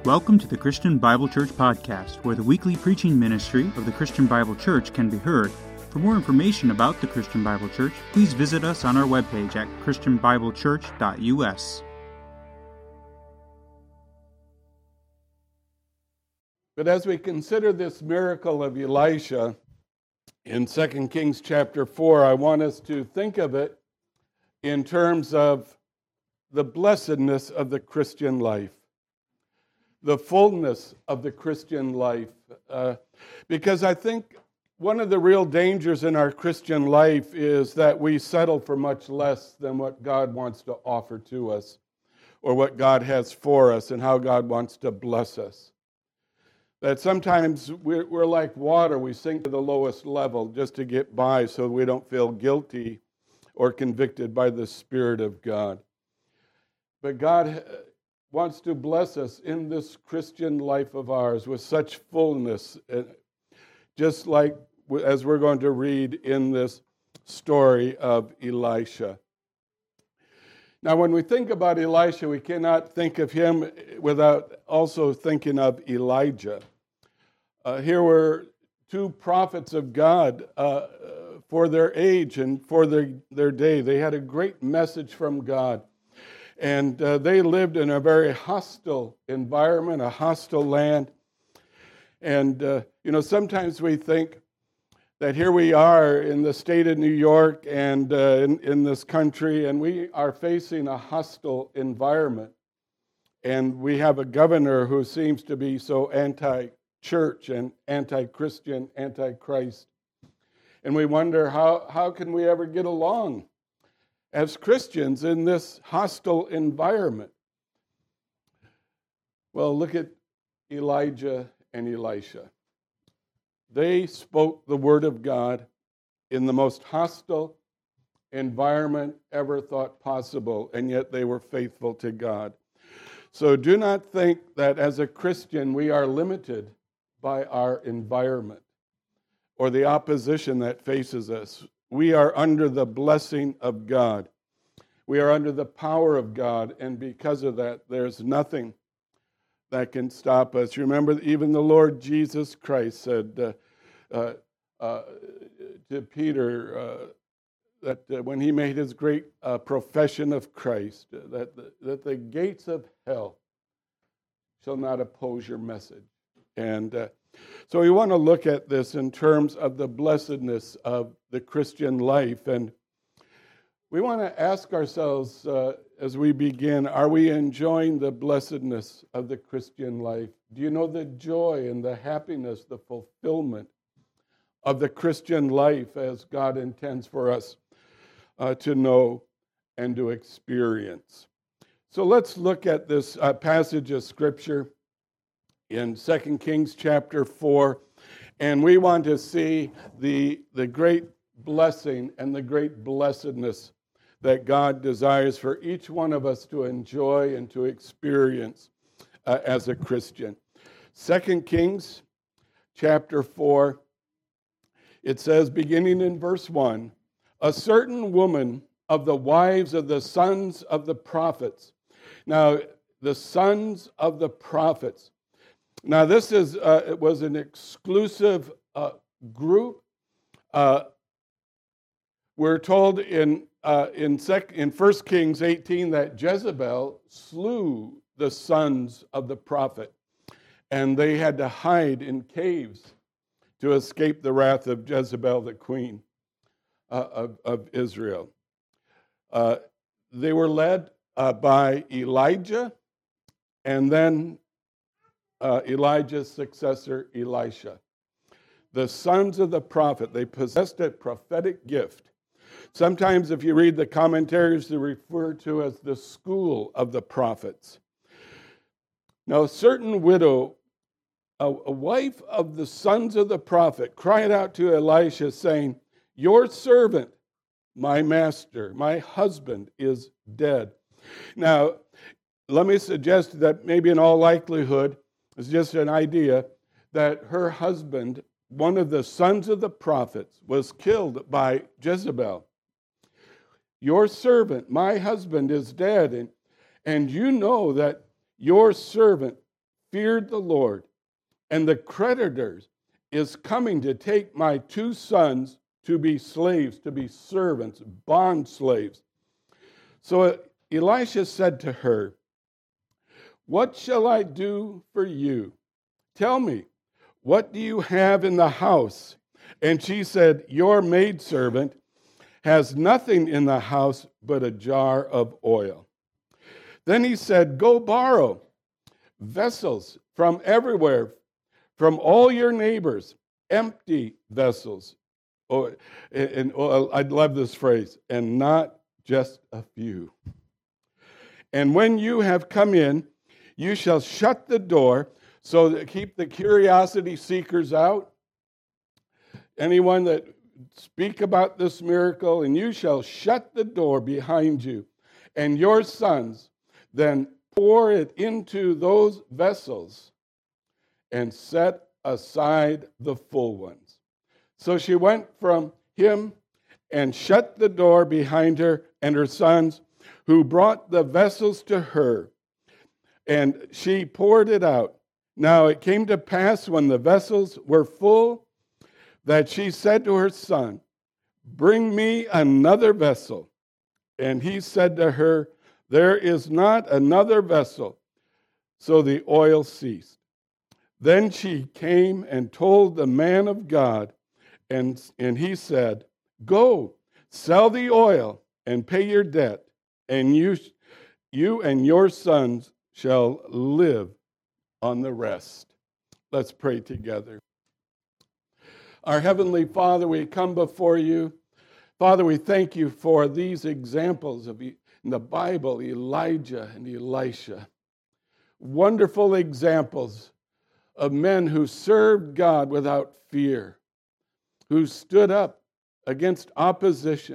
Welcome to the Christian Bible Church Podcast, where the weekly preaching ministry of the Christian Bible Church can be heard. For more information about the Christian Bible Church, please visit us on our webpage at christianbiblechurch.us. But as we consider this miracle of Elisha in 2 Kings chapter 4, I want us to think of it in terms of the blessedness of the Christian life, the fullness of the Christian life. Because I think one of the real dangers in our Christian life is that we settle for much less than what God wants to offer to us, or what God has for us, and how God wants to bless us. That sometimes we're like water, we sink to the lowest level just to get by so we don't feel guilty or convicted by the Spirit of God. But God wants to bless us in this Christian life of ours with such fullness, just like as we're going to read in this story of Elisha. Now, when we think about Elisha, we cannot think of him without also thinking of Elijah. Here were two prophets of God for their age and for their day. They had a great message from God. And they lived in a very hostile environment, a hostile land. And, sometimes we think that here we are in the state of New York and in this country, and we are facing a hostile environment. And we have a governor who seems to be so anti-church and anti-Christian, anti-Christ. And we wonder, how can we ever get along as Christians in this hostile environment? Well, look at Elijah and Elisha. They spoke the word of God in the most hostile environment ever thought possible, and yet they were faithful to God. So do not think that as a Christian we are limited by our environment or the opposition that faces us. We are under the blessing of God. We are under the power of God, and because of that, there's nothing that can stop us. Remember, even the Lord Jesus Christ said to Peter that when he made his great profession of Christ, that the gates of hell shall not oppose your message. And so we want to look at this in terms of the blessedness of the Christian life. And we want to ask ourselves as we begin, are we enjoying the blessedness of the Christian life? Do you know the joy and the happiness, the fulfillment of the Christian life as God intends for us to know and to experience? So let's look at this passage of Scripture in 2 Kings chapter 4, and we want to see the great blessing and the great blessedness that God desires for each one of us to enjoy and to experience as a Christian. 2 Kings chapter 4, it says, beginning in verse 1, a certain woman of the wives of the sons of the prophets. Now, the sons of the prophets. Now, this is it was an exclusive group. We're told in 1 Kings 18 that Jezebel slew the sons of the prophet, and they had to hide in caves to escape the wrath of Jezebel, the queen of Israel. They were led by Elijah, and then Elijah's successor, Elisha. The sons of the prophet, they possessed a prophetic gift. Sometimes if you read the commentaries, they refer to as the school of the prophets. Now, a certain widow, a wife of the sons of the prophet, cried out to Elisha, saying, your servant, my master, my husband, is dead. Now, let me suggest that maybe in all likelihood, it's just an idea, that her husband, one of the sons of the prophets, was killed by Jezebel. Your servant, my husband, is dead, and you know that your servant feared the Lord, and the creditors is coming to take my 2 sons to be slaves, to be servants, bond slaves. So Elisha said to her, what shall I do for you? Tell me, what do you have in the house? And she said, your maidservant has nothing in the house but a jar of oil. Then he said, go borrow vessels from everywhere, from all your neighbors, empty vessels. I'd love this phrase, and not just a few. And when you have come in, you shall shut the door, so that keep the curiosity seekers out. Anyone that speak about this miracle, and you shall shut the door behind you, and your sons then pour it into those vessels and set aside the full ones. So she went from him and shut the door behind her and her sons, who brought the vessels to her, and she poured it out. Now it came to pass when the vessels were full that she said to her son, bring me another vessel. And he said to her, there is not another vessel. So the oil ceased. Then she came and told the man of God, and he said, go, sell the oil and pay your debt, and you and your sons shall live on the rest. Let's pray together. Our Heavenly Father, we come before you. Father, we thank you for these examples in the Bible, Elijah and Elisha. Wonderful examples of men who served God without fear, who stood up against opposition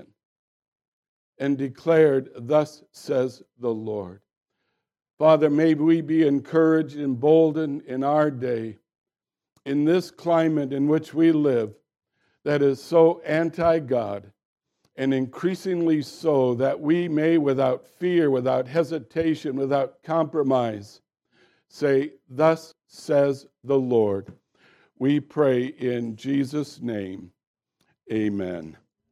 and declared, thus says the Lord. Father, may we be encouraged and emboldened in our day, in this climate in which we live, that is so anti-God, and increasingly so that we may, without fear, without hesitation, without compromise, say, thus says the Lord. We pray in Jesus' name, amen.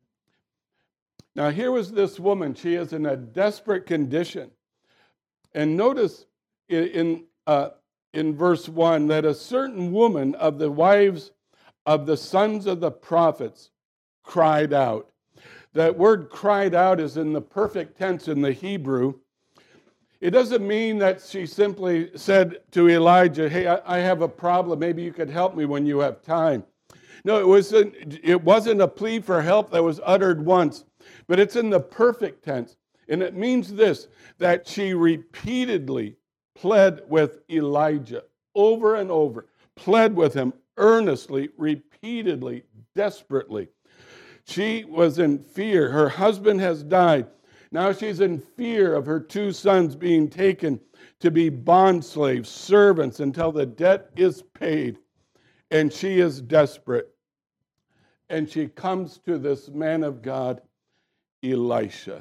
Now here was this woman. She is in a desperate condition. And notice in verse 1 that a certain woman of the wives of the sons of the prophets cried out. That word cried out is in the perfect tense in the Hebrew. It doesn't mean that she simply said to Elijah, hey, I have a problem. Maybe you could help me when you have time. No, it wasn't a plea for help that was uttered once, but it's in the perfect tense. And it means this, that she repeatedly pled with Elijah over and over, pled with him earnestly, repeatedly, desperately. She was in fear. Her husband has died. Now she's in fear of her 2 sons being taken to be bond slaves, servants, until the debt is paid. And she is desperate. And she comes to this man of God, Elisha.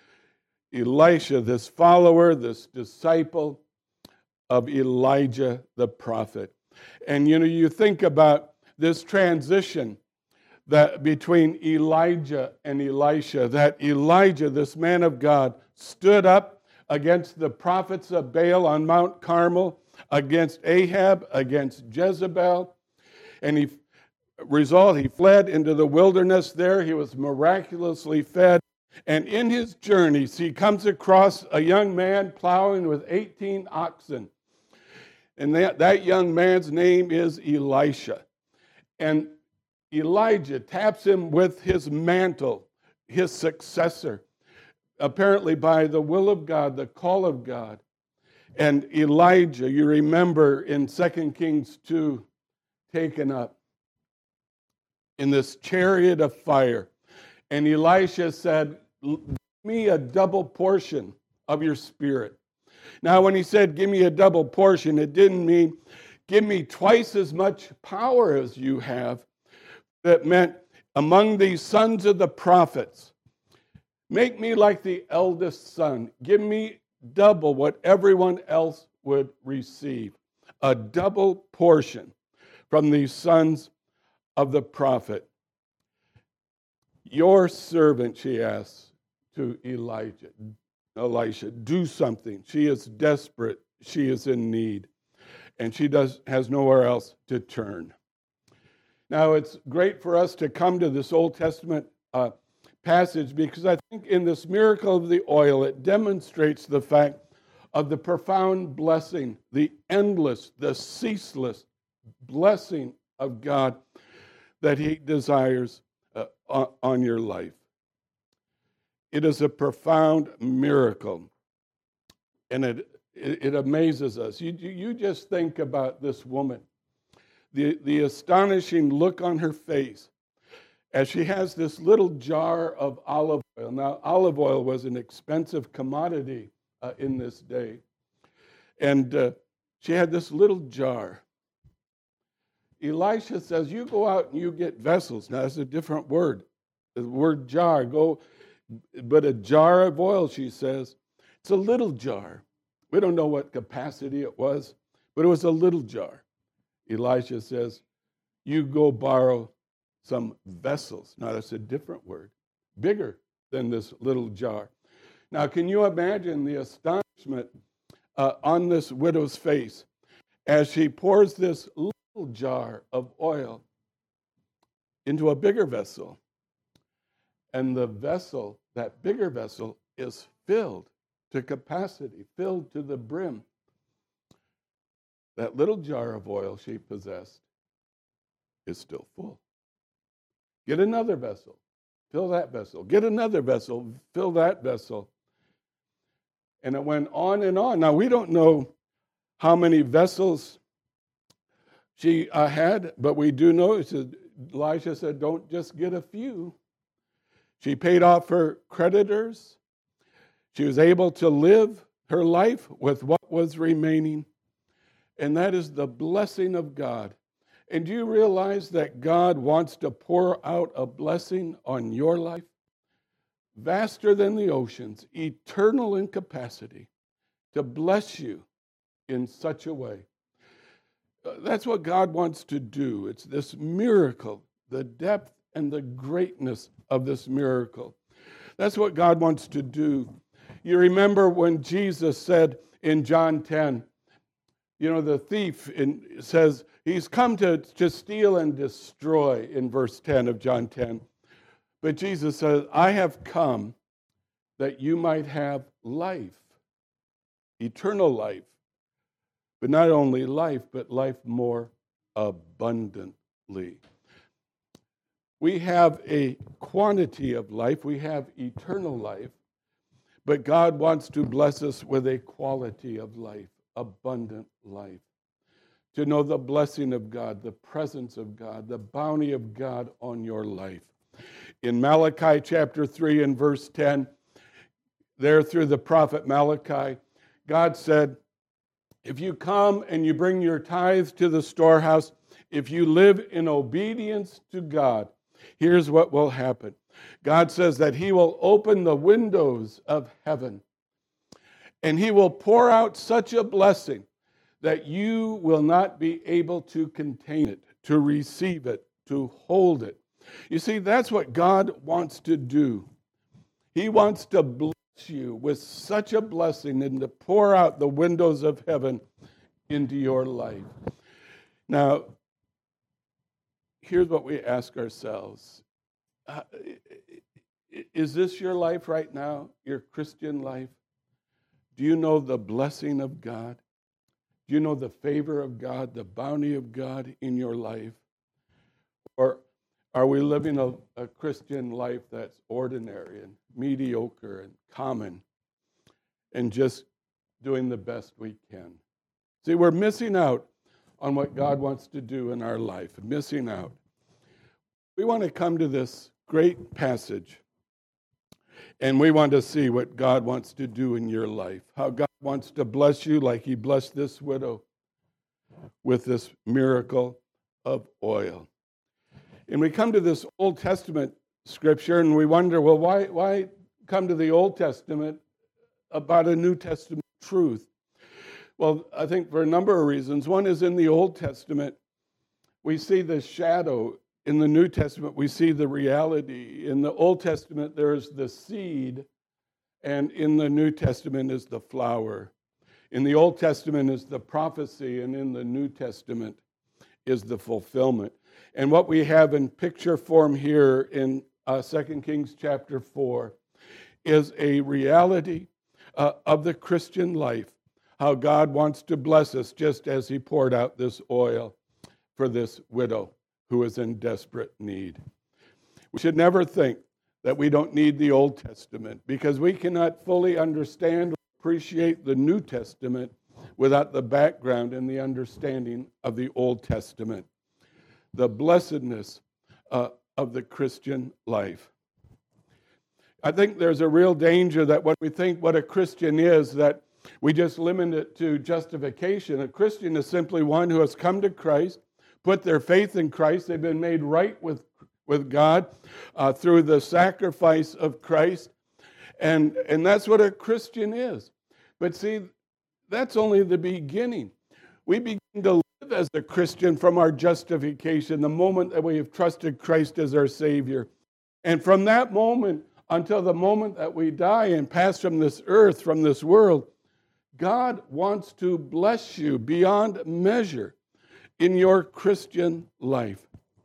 Elisha, this follower, this disciple of Elijah the prophet. And you think about this transition that between Elijah and Elisha, that Elijah, this man of God, stood up against the prophets of Baal on Mount Carmel, against Ahab, against Jezebel, and he fled into the wilderness there. He was miraculously fed. And in his journeys, he comes across a young man plowing with 18 oxen. And that young man's name is Elisha. And Elijah taps him with his mantle, his successor, apparently by the will of God, the call of God. And Elijah, you remember in 2 Kings 2, taken up in this chariot of fire. And Elisha said, give me a double portion of your spirit. Now, when he said, give me a double portion, it didn't mean, give me twice as much power as you have. That meant, among these sons of the prophets, make me like the eldest son. Give me double what everyone else would receive. a double portion from these sons of the prophet. Your servant, she asks to Elisha, do something. She is desperate. She is in need. And she has nowhere else to turn. Now, it's great for us to come to this Old Testament passage because I think in this miracle of the oil, it demonstrates the fact of the profound blessing, the endless, the ceaseless blessing of God that He desires on your life. It is a profound miracle, and it amazes us. You just think about this woman, the astonishing look on her face as she has this little jar of olive oil. Now, olive oil was an expensive commodity in this day. And she had this little jar. Elisha says, you go out and you get vessels. Now, that's a different word. The word jar, but a jar of oil, she says. It's a little jar. We don't know what capacity it was, but it was a little jar. Elisha says, you go borrow some vessels. Now, that's a different word, bigger than this little jar. Now, can you imagine the astonishment on this widow's face as she pours this little jar of oil into a bigger vessel? And the vessel, that bigger vessel, is filled to capacity, filled to the brim. That little jar of oil she possessed is still full. Get another vessel, fill that vessel. Get another vessel, fill that vessel. And it went on and on. Now, we don't know how many vessels she had, but we do know, Elisha said, don't just get a few. She paid off her creditors. She was able to live her life with what was remaining. And that is the blessing of God. And do you realize that God wants to pour out a blessing on your life? Vaster than the oceans, eternal in capacity, to bless you in such a way. That's what God wants to do. It's this miracle, the depth and the greatness of this miracle. That's what God wants to do. You remember when Jesus said in John 10, the thief says he's come to steal and destroy in verse 10 of John 10. But Jesus says, I have come that you might have life, eternal life. But not only life, but life more abundantly. We have a quantity of life. We have eternal life. But God wants to bless us with a quality of life, abundant life. To know the blessing of God, the presence of God, the bounty of God on your life. In Malachi chapter 3 and verse 10, there through the prophet Malachi, God said, if you come and you bring your tithes to the storehouse, if you live in obedience to God, here's what will happen. God says that He will open the windows of heaven and He will pour out such a blessing that you will not be able to contain it, to receive it, to hold it. You see, that's what God wants to do. He wants to bless you with such a blessing and to pour out the windows of heaven into your life. Now, here's what we ask ourselves. Is this your life right now, your Christian life? Do you know the blessing of God? Do you know the favor of God, the bounty of God in your life? Or are we living a Christian life that's ordinary and mediocre and common and just doing the best we can? See, we're missing out on what God wants to do in our life, missing out. We want to come to this great passage and we want to see what God wants to do in your life, how God wants to bless you like He blessed this widow with this miracle of oil. And we come to this Old Testament scripture and we wonder, well, why come to the Old Testament about a New Testament truth? Well, I think for a number of reasons. One is in the Old Testament, we see the shadow. In the New Testament, we see the reality. In the Old Testament, there's the seed, and in the New Testament is the flower. In the Old Testament is the prophecy, and in the New Testament is the fulfillment. And what we have in picture form here in 2 Kings chapter 4 is a reality of the Christian life, how God wants to bless us just as he poured out this oil for this widow who is in desperate need. We should never think that we don't need the Old Testament, because we cannot fully understand or appreciate the New Testament without the background and the understanding of the Old Testament. The blessedness of the Christian life. I think there's a real danger that when we think what a Christian is, that we just limit it to justification. A Christian is simply one who has come to Christ, put their faith in Christ. They've been made right with God through the sacrifice of Christ. And that's what a Christian is. But see, that's only the beginning. We begin to live as a Christian from our justification, the moment that we have trusted Christ as our Savior. And from that moment until the moment that we die and pass from this earth, from this world, God wants to bless you beyond measure in your Christian life.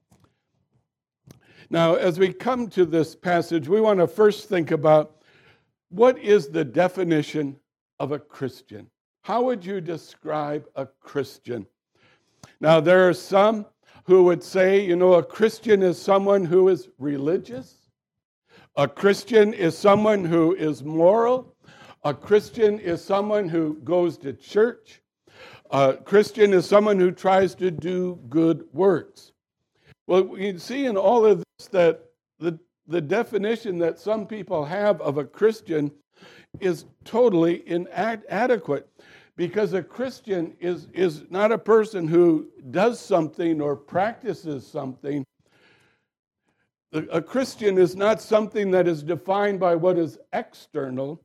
Now, as we come to this passage, we want to first think about what is the definition of a Christian. How would you describe a Christian? Now, there are some who would say, a Christian is someone who is religious. A Christian is someone who is moral. A Christian is someone who goes to church. A Christian is someone who tries to do good works. Well, we see in all of this that the definition that some people have of a Christian is totally inadequate, because a Christian is not a person who does something or practices something. A Christian is not something that is defined by what is external,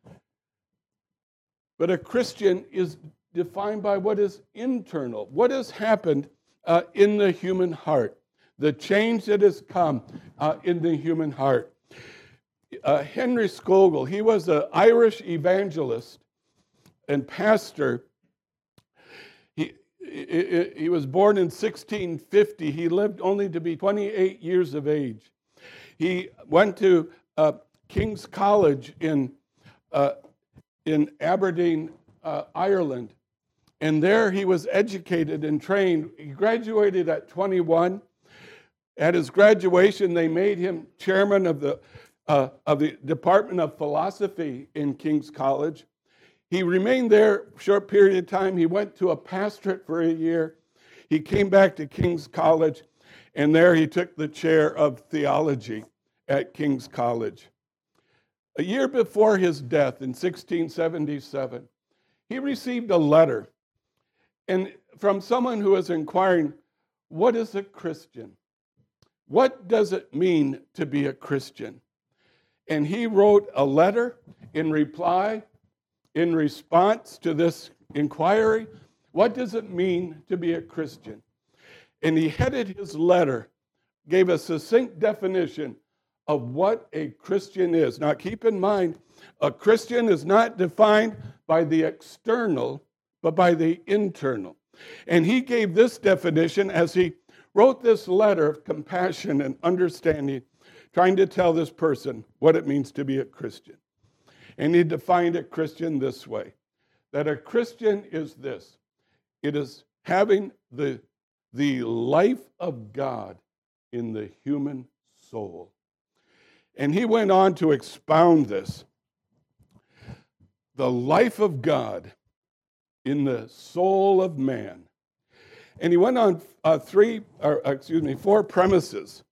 but a Christian is defined by what is internal, what has happened in the human heart, the change that has come in the human heart. Henry Scougal, he was an Irish evangelist and pastor. He was born in 1650. He lived only to be 28 years of age. He went to King's College in Aberdeen, Ireland. And there he was educated and trained. He graduated at 21. At his graduation, they made him chairman of the Department of Philosophy in King's College. He remained there a short period of time. He went to a pastorate for a year. He came back to King's College, and there he took the chair of theology at King's College. A year before his death in 1677, he received a letter and from someone who was inquiring, what is a Christian? What does it mean to be a Christian? And he wrote a letter in response to this inquiry. What does it mean to be a Christian? And he headed his letter, gave a succinct definition of what a Christian is. Now keep in mind, a Christian is not defined by the external, but by the internal. And he gave this definition as he wrote this letter of compassion and understanding, trying to tell this person what it means to be a Christian. And he defined a Christian this way, that a Christian is this. It is having the life of God in the human soul. And he went on to expound this. The life of God in the soul of man. And he went on four premises.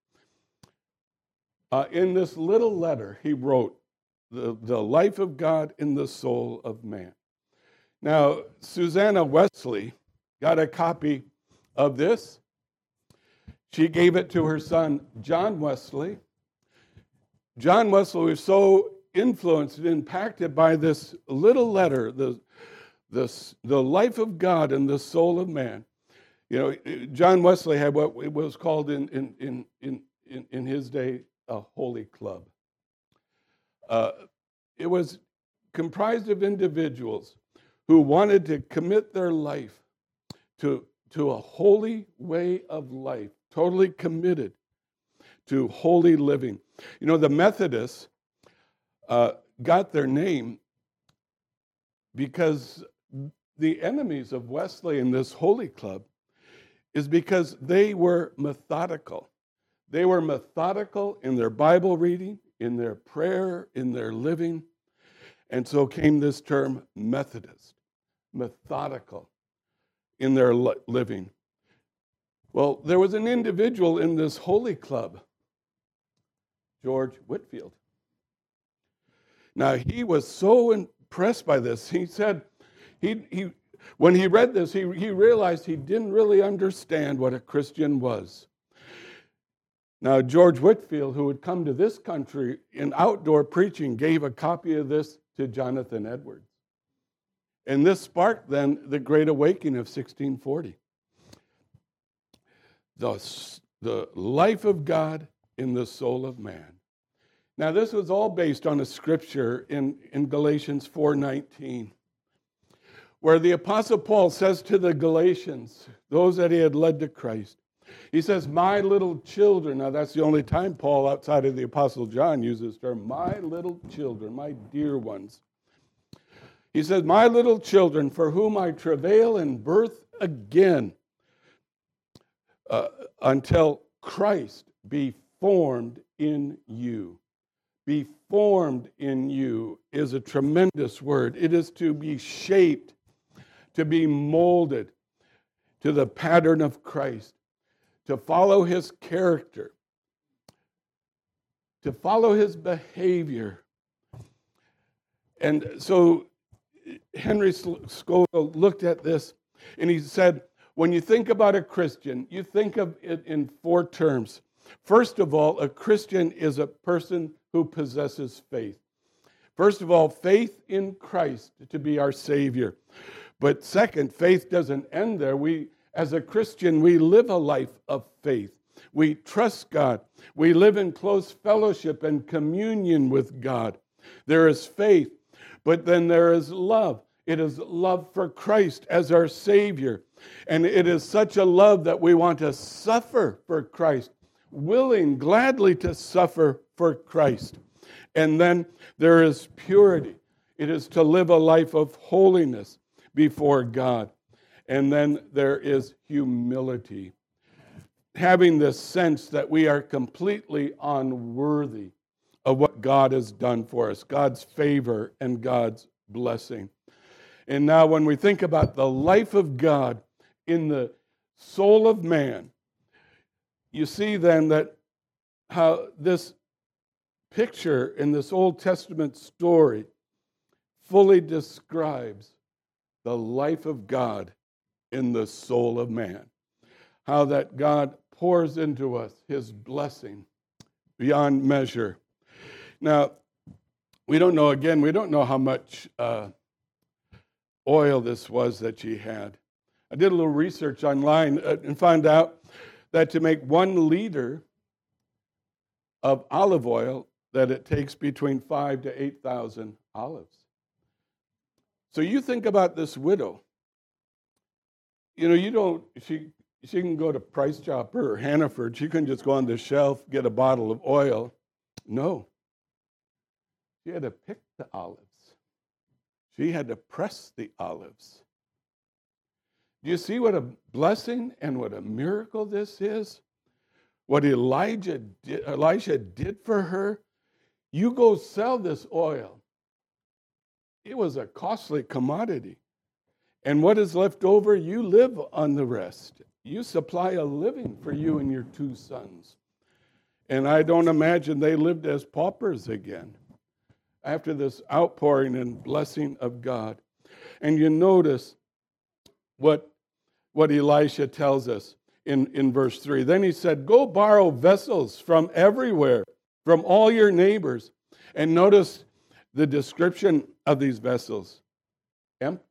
In this little letter, he wrote, the life of God in the soul of man. Now, Susanna Wesley got a copy of this. She gave it to her son, John Wesley. John Wesley was so influenced and impacted by this little letter, the the life of God in the soul of man. You know, John Wesley had what it was called in his day a holy club. It was comprised of individuals who wanted to commit their life to a holy way of life, totally committed to holy living. You know, the Methodists got their name because the enemies of Wesley in this holy club is because they were methodical. They were methodical in their Bible reading, in their prayer, in their living. And so came this term Methodist, methodical in their living. Well, there was an individual in this holy club, George Whitefield. Now, he was so impressed by this. He said, when he read this, he realized he didn't really understand what a Christian was. Now, George Whitefield, who had come to this country in outdoor preaching, gave a copy of this to Jonathan Edwards. And this sparked then the Great Awakening of 1640. The life of God in the soul of man. Now, this was all based on a scripture in Galatians 4:19, where the Apostle Paul says to the Galatians, those that he had led to Christ, he says, my little children. Now, that's the only time Paul, outside of the Apostle John, uses the term, my little children, my dear ones. He says, my little children, for whom I travail in birth again, until Christ be formed in you. Be formed in you is a tremendous word. It is to be shaped, to be molded to the pattern of Christ, to follow his character, to follow his behavior. And so Henry Scougal looked at this and he said, when you think about a Christian, you think of it in four terms. First of all, a Christian is a person who possesses faith. First of all, faith in Christ to be our Savior. But second, faith doesn't end there. As a Christian, we live a life of faith. We trust God. We live in close fellowship and communion with God. There is faith, but then there is love. It is love for Christ as our Savior. And it is such a love that we want to suffer for Christ, willing gladly to suffer for Christ. And then there is purity. It is to live a life of holiness before God. And then there is humility, having this sense that we are completely unworthy of what God has done for us, God's favor and God's blessing. And now when we think about the life of God in the soul of man, you see then that how this picture in this Old Testament story fully describes the life of God in the soul of man. How that God pours into us his blessing beyond measure. Now, we don't know how much oil this was that she had. I did a little research online and found out that to make 1 liter of olive oil, that it takes between 5,000 to 8,000 olives. So you think about this widow. You know, she can go to Price Chopper or Hannaford. She couldn't just go on the shelf, get a bottle of oil. No. She had to pick the olives. She had to press the olives. Do you see what a blessing and what a miracle this is? What Elisha did for her? You go sell this oil. It was a costly commodity. And what is left over, you live on the rest. You supply a living for you and your 2 sons. And I don't imagine they lived as paupers again after this outpouring and blessing of God. And you notice what Elisha tells us in verse 3. Then he said, go borrow vessels from everywhere, from all your neighbors. And notice the description of these vessels. Empty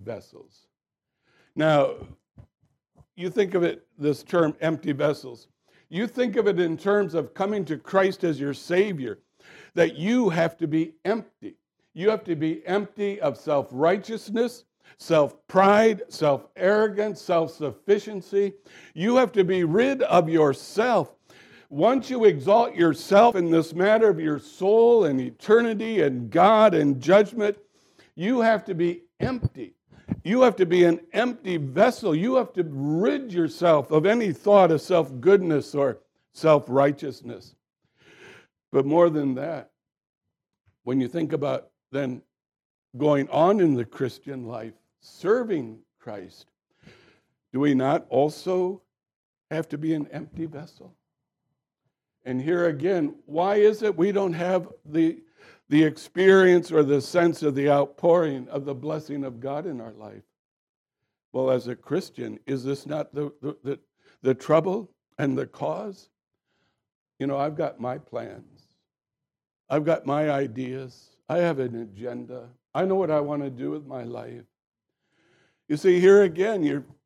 vessels. Now, you think of it, this term empty vessels. You think of it in terms of coming to Christ as your Savior, that you have to be empty. You have to be empty of self-righteousness, self-pride, self-arrogance, self-sufficiency. You have to be rid of yourself. Once you exalt yourself in this matter of your soul and eternity and God and judgment, you have to be empty. You have to be an empty vessel. You have to rid yourself of any thought of self-goodness or self-righteousness. But more than that, when you think about then going on in the Christian life, serving Christ, do we not also have to be an empty vessel? And here again, why is it we don't have the experience or the sense of the outpouring of the blessing of God in our life? Well, as a Christian, is this not the trouble and the cause? You know, I've got my plans. I've got my ideas. I have an agenda. I know what I want to do with my life. You see, here again,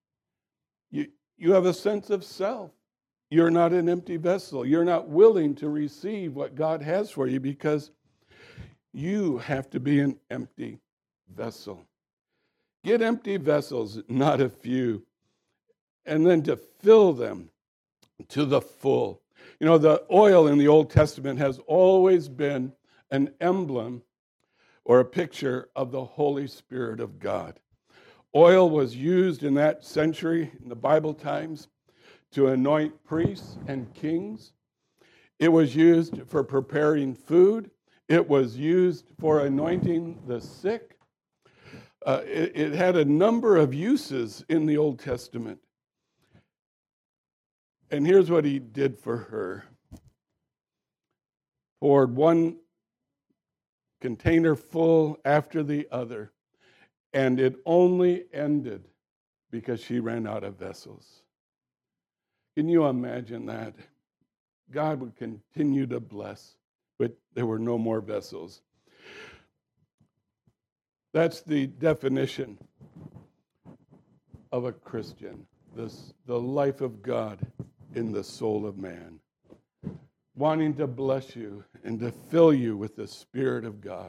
you have a sense of self. You're not an empty vessel. You're not willing to receive what God has for you because you have to be an empty vessel. Get empty vessels, not a few, and then to fill them to the full. You know, the oil in the Old Testament has always been an emblem or a picture of the Holy Spirit of God. Oil was used in that century, in the Bible times, to anoint priests and kings. It was used for preparing food. It was used for anointing the sick. It had a number of uses in the Old Testament. And here's what he did for her. Poured one container full after the other, and it only ended because she ran out of vessels. Can you imagine that? God would continue to bless, but there were no more vessels. That's the definition of a Christian, the life of God in the soul of man, wanting to bless you and to fill you with the Spirit of God.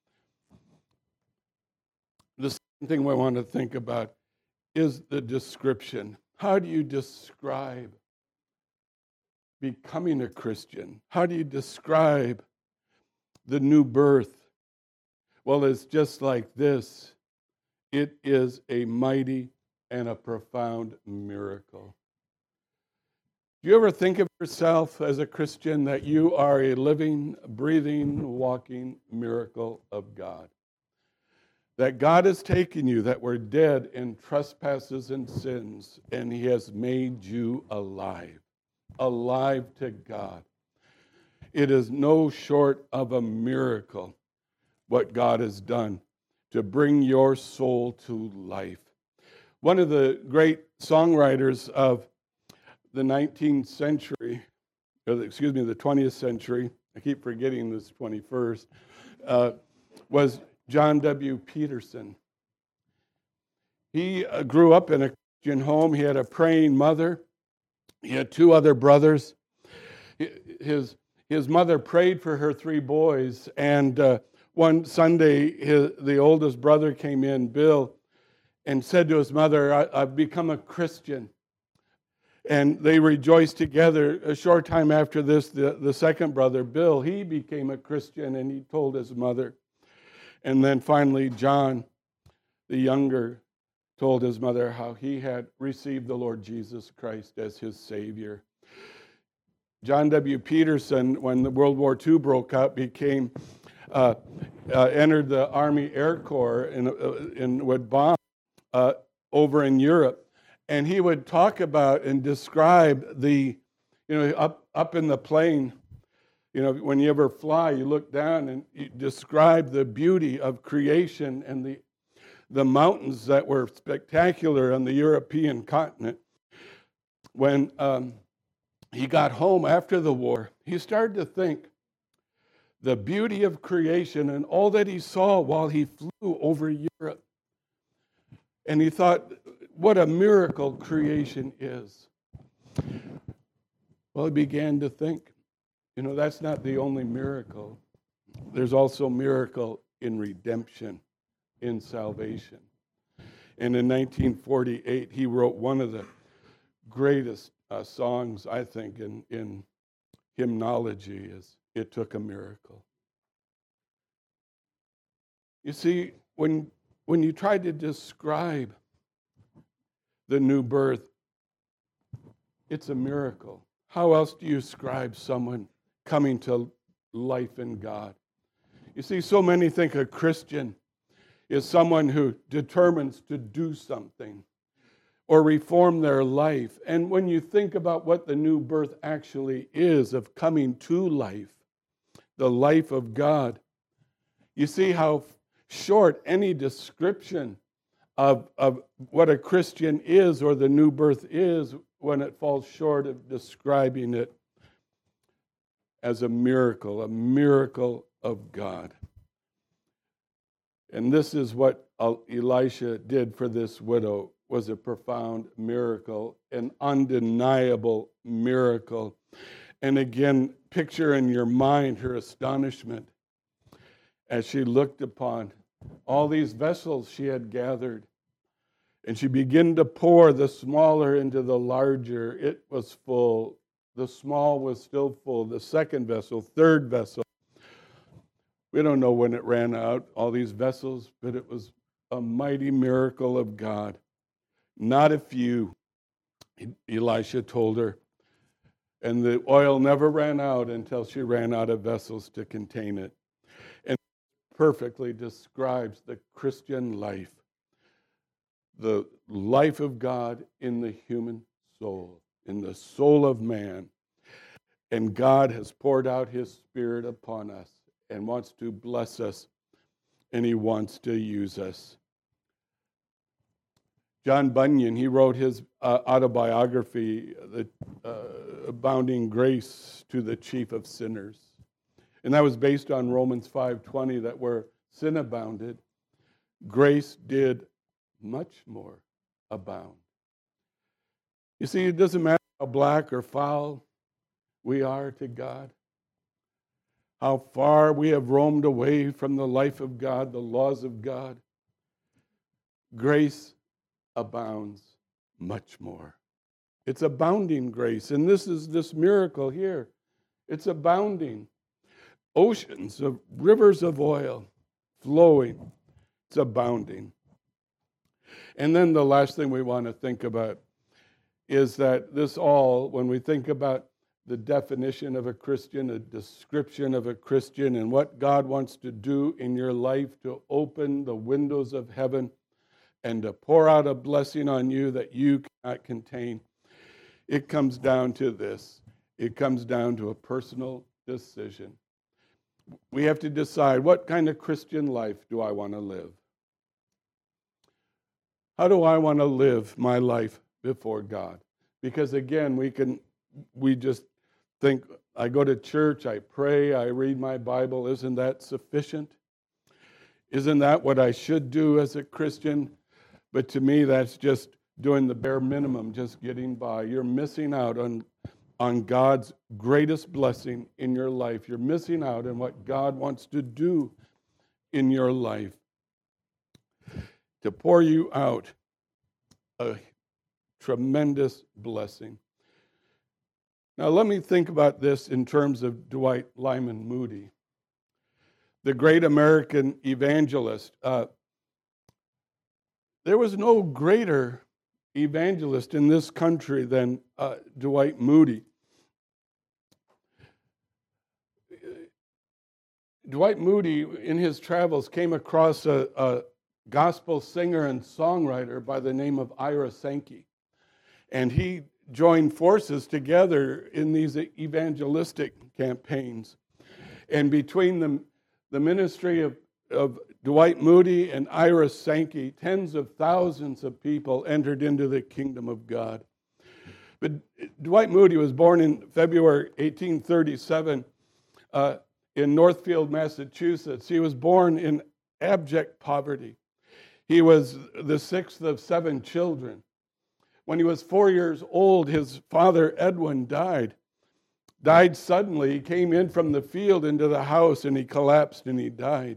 The second thing we want to think about is the description. How do you describe becoming a Christian? How do you describe the new birth? Well, it's just like this. It is a mighty and a profound miracle. Do you ever think of yourself as a Christian that you are a living, breathing, walking miracle of God? That God has taken you, that were dead in trespasses and sins, and He has made you alive, alive to God. It is no short of a miracle what God has done to bring your soul to life. One of the great songwriters of the 19th century, the 20th century, I keep forgetting this 21st, was John W. Peterson. He grew up in a Christian home. He had a praying mother. He had two other brothers. His mother prayed for her three boys, and one Sunday, the oldest brother came in, Bill, and said to his mother, I've become a Christian. And they rejoiced together. A short time after this, the second brother, Bill, he became a Christian, and he told his mother. And then finally, John, the younger, told his mother how he had received the Lord Jesus Christ as his Savior. John W. Peterson, when the World War II broke out, entered the Army Air Corps and would bomb over in Europe. And he would talk about and describe up in the plane, when you ever fly, you look down and you describe the beauty of creation and the mountains that were spectacular on the European continent. When he got home after the war, he started to think the beauty of creation and all that he saw while he flew over Europe. And he thought, what a miracle creation is. Well, he began to think, that's not the only miracle. There's also miracle in redemption, in salvation. And in 1948, he wrote one of the greatest songs, I think, in hymnology is "It Took a Miracle." You see, when you try to describe the new birth, it's a miracle. How else do you describe someone coming to life in God? You see, so many think a Christian is someone who determines to do something or reform their life. And when you think about what the new birth actually is, of coming to life, the life of God, you see how short any description of what a Christian is or the new birth is when it falls short of describing it as a miracle of God. And this is what Elisha did for this widow, was a profound miracle, an undeniable miracle. And again, picture in your mind her astonishment as she looked upon all these vessels she had gathered. And she began to pour the smaller into the larger. It was full. The small was still full. The second vessel, third vessel. We don't know when it ran out, all these vessels, but it was a mighty miracle of God. Not a few, Elisha told her. And the oil never ran out until she ran out of vessels to contain it. And perfectly describes the Christian life, the life of God in the human soul, in the soul of man. And God has poured out His Spirit upon us and wants to bless us, and He wants to use us. John Bunyan, he wrote his autobiography, Abounding Grace to the Chief of Sinners. And that was based on Romans 5:20, that where sin abounded, grace did much more abound. You see, it doesn't matter how black or foul we are to God, how far we have roamed away from the life of God, the laws of God. Grace abounds much more. It's abounding grace. And this is this miracle here. It's abounding. Oceans of rivers of oil flowing. It's abounding. And then the last thing we want to think about is that this all, when we think about the definition of a Christian, a description of a Christian, and what God wants to do in your life to open the windows of heaven and to pour out a blessing on you that you cannot contain, it comes down to this. It comes down to a personal decision. We have to decide, what kind of Christian life do I want to live? How do I want to live my life before God? Because again, we just think, I go to church, I pray, I read my Bible. Isn't that sufficient? Isn't that what I should do as a Christian? But to me, that's just doing the bare minimum, just getting by. You're missing out on God's greatest blessing in your life. You're missing out on what God wants to do in your life, to pour you out a tremendous blessing. Now, let me think about this in terms of Dwight Lyman Moody, the great American evangelist. There was no greater evangelist in this country than Dwight Moody. Dwight Moody, in his travels, came across a gospel singer and songwriter by the name of Ira Sankey. And he joined forces together in these evangelistic campaigns. And between the ministry of Dwight Moody and Ira Sankey, tens of thousands of people entered into the kingdom of God. But Dwight Moody was born in February 1837 in Northfield, Massachusetts. He was born in abject poverty. He was the sixth of 7 children. When he was 4 years old, his father, Edwin, died suddenly. He came in from the field into the house, and he collapsed and he died.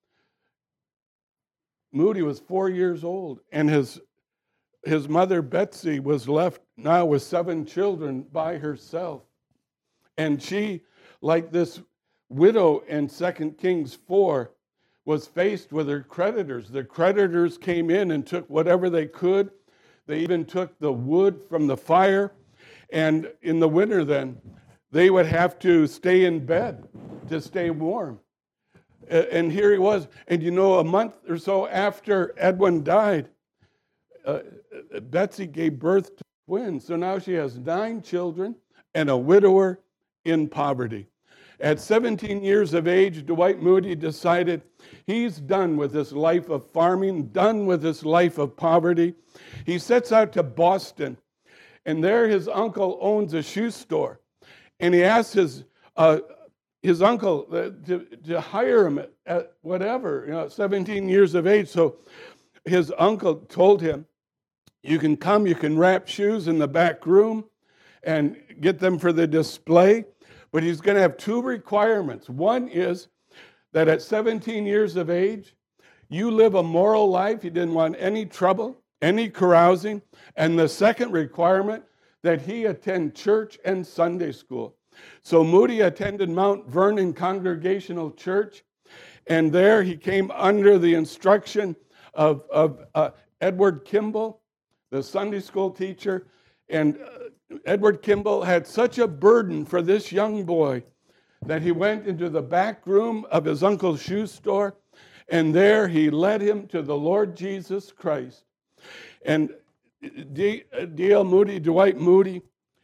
Moody was 4 years old, and his mother, Betsy, was left now with 7 children by herself. And she, like this widow in 2 Kings 4, was faced with her creditors. The creditors came in and took whatever they could. They even took the wood from the fire. And in the winter then, they would have to stay in bed to stay warm. And here he was. And you know, a month or so after Edwin died, Betsy gave birth to twins. So now she has 9 children and a widower in poverty. At 17 years of age, Dwight Moody decided he's done with this life of farming, done with this life of poverty. He sets out to Boston, and there his uncle owns a shoe store. And he asks his uncle to hire him at whatever, 17 years of age. So his uncle told him, you can come, you can wrap shoes in the back room and get them for the display. But he's going to have 2 requirements. One is that at 17 years of age, you live a moral life. He didn't want any trouble, any carousing. And the second requirement, that he attend church and Sunday school. So Moody attended Mount Vernon Congregational Church, and there he came under the instruction of Edward Kimball, the Sunday school teacher. And Edward Kimball had such a burden for this young boy that he went into the back room of his uncle's shoe store, and there he led him to the Lord Jesus Christ. And D.L. Moody, Dwight Moody,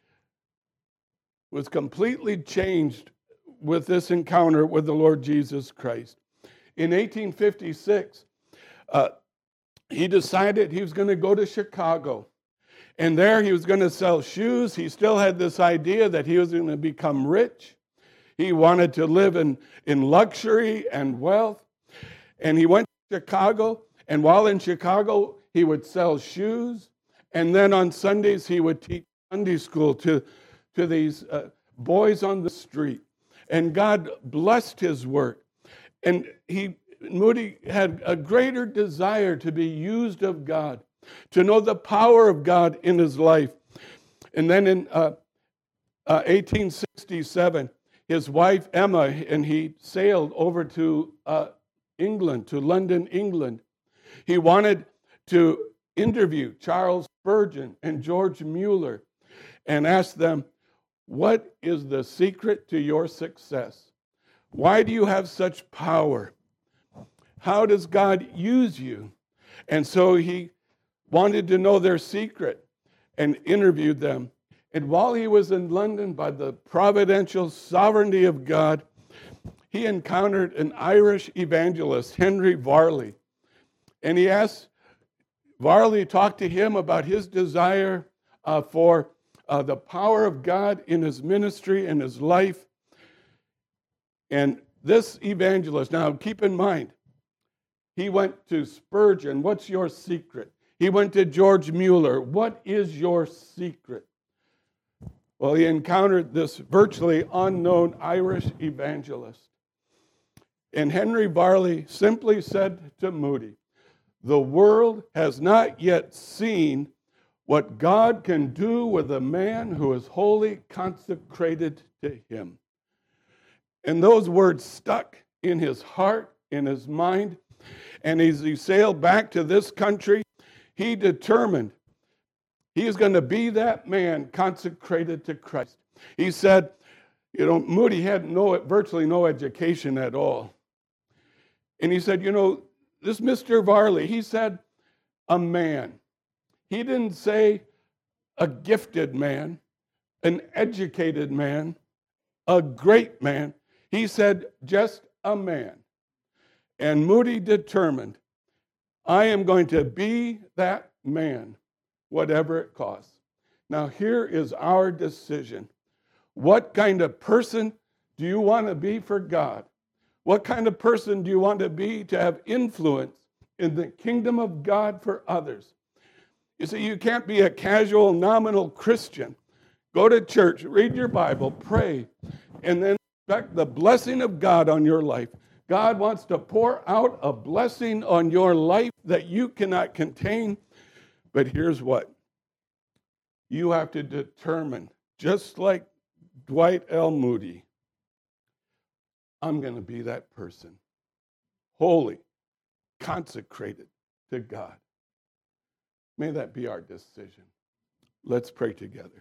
was completely changed with this encounter with the Lord Jesus Christ. In 1856, he decided he was going to go to Chicago. And there he was going to sell shoes. He still had this idea that he was going to become rich. He wanted to live in luxury and wealth. And he went to Chicago. And while in Chicago, he would sell shoes. And then on Sundays, he would teach Sunday school to these boys on the street. And God blessed his work. And Moody had a greater desire to be used of God, to know the power of God in his life. And then in 1867, his wife Emma and he sailed over to England, to London, England. He wanted to interview Charles Spurgeon and George Mueller and ask them, what is the secret to your success? Why do you have such power? How does God use you? And so he wanted to know their secret and interviewed them. And while he was in London, by the providential sovereignty of God, he encountered an Irish evangelist, Henry Varley. And he asked Varley to talk to him about his desire for the power of God in his ministry and his life. And this evangelist, now keep in mind, he went to Spurgeon, what's your secret? He went to George Mueller, what is your secret? Well, he encountered this virtually unknown Irish evangelist. And Henry Varley simply said to Moody, the world has not yet seen what God can do with a man who is wholly consecrated to him. And those words stuck in his heart, in his mind. And as he sailed back to this country, he determined he is going to be that man consecrated to Christ. He said, Moody had virtually no education at all. And he said, this Mr. Varley, he said, a man. He didn't say a gifted man, an educated man, a great man. He said just a man. And Moody determined, I am going to be that man, whatever it costs. Now here is our decision. What kind of person do you want to be for God? What kind of person do you want to be to have influence in the kingdom of God for others. You see, you can't be a casual, nominal Christian. Go to church, read your Bible, pray, and then expect the blessing of God on your life. God wants to pour out a blessing on your life that you cannot contain. But here's what. You have to determine, just like Dwight L. Moody, I'm going to be that person. Holy, consecrated to God. May that be our decision. Let's pray together.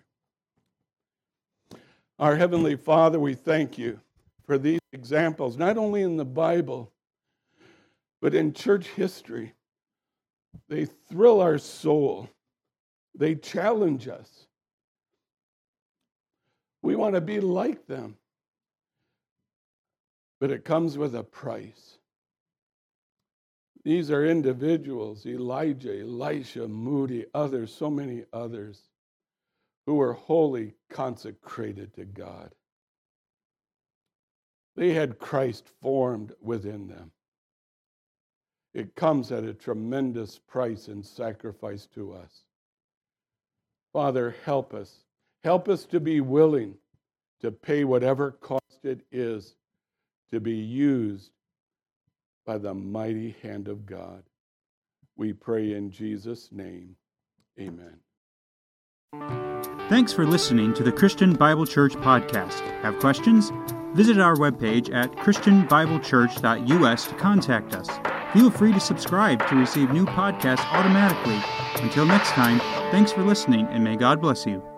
Our Heavenly Father, we thank you for these examples, not only in the Bible, but in church history. They thrill our soul. They challenge us. We want to be like them. But it comes with a price. These are individuals, Elijah, Elisha, Moody, others, so many others, who were wholly consecrated to God. They had Christ formed within them. It comes at a tremendous price and sacrifice to us. Father, help us. Help us to be willing to pay whatever cost it is to be used by the mighty hand of God. We pray in Jesus' name. Amen. Thanks for listening to the Christian Bible Church podcast. Have questions? Visit our webpage at christianbiblechurch.us to contact us. Feel free to subscribe to receive new podcasts automatically. Until next time, thanks for listening, and may God bless you.